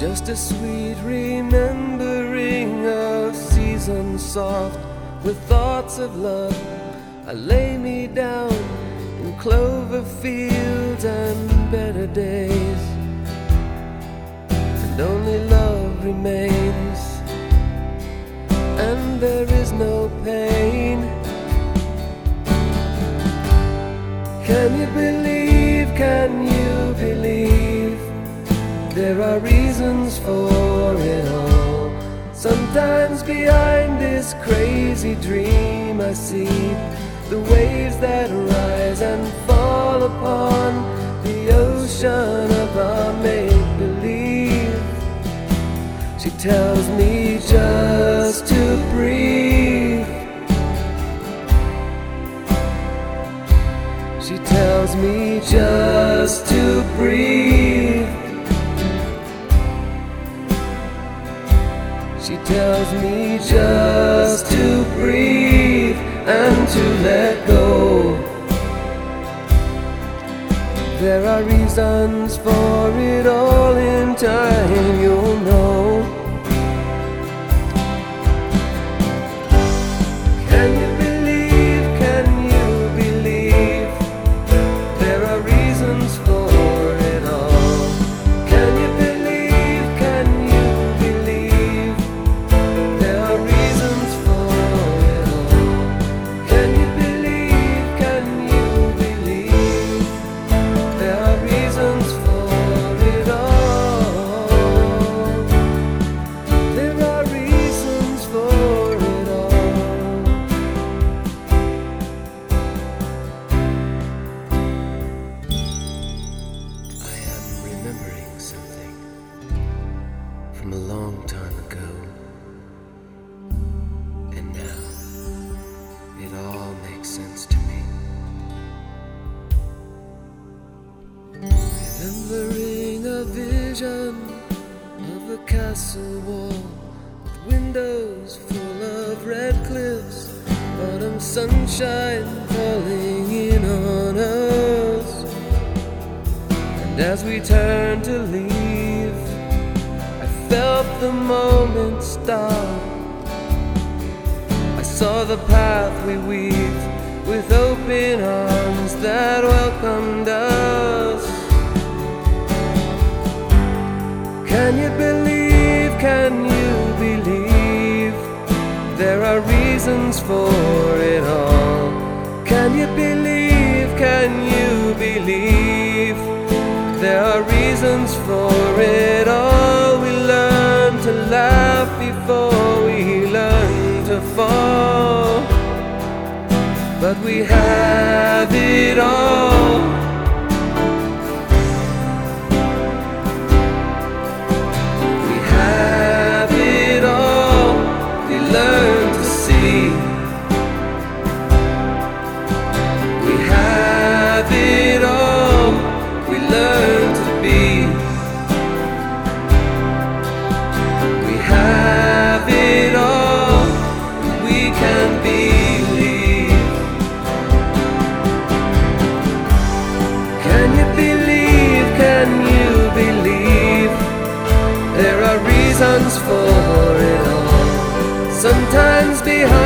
Just a sweet remembering of seasons soft with thoughts of love. I lay me down in clover fields and better days, and only love remains, and there is no pain. Can you believe, can you believe, there are reasons for it all. Sometimes behind this crazy dream I see the waves that rise and fall upon the ocean of our make-believe. She tells me just to breathe. She tells me just to breathe. She tells me just to breathe and to let go. There are reasons for it all, in time you'll know. Can you believe, can you believe, there are reasons for it all. Can you believe, can you believe, there are reasons for it all. Can you believe, can you believe, there are reasons for it all. There are reasons for it all. I am remembering something from a long time ago, and now it all makes sense to me. Remembering a vision of a castle wall with windows full of red cliffs, autumn sunshine falling in on us. And as we turned to leave, I felt the moment stop. I saw the path we weaved with open arms that welcomed us. Can you believe, can you believe, there are reasons for it all. Can you believe, can you believe, there are reasons for it all. We learn to laugh before we learn to fall, but we have it all. We have it all. We learn to see. We have it all. We learn to be. We have it all. We can believe. Can you believe? Can you believe? There are reasons for it all. Sometimes behind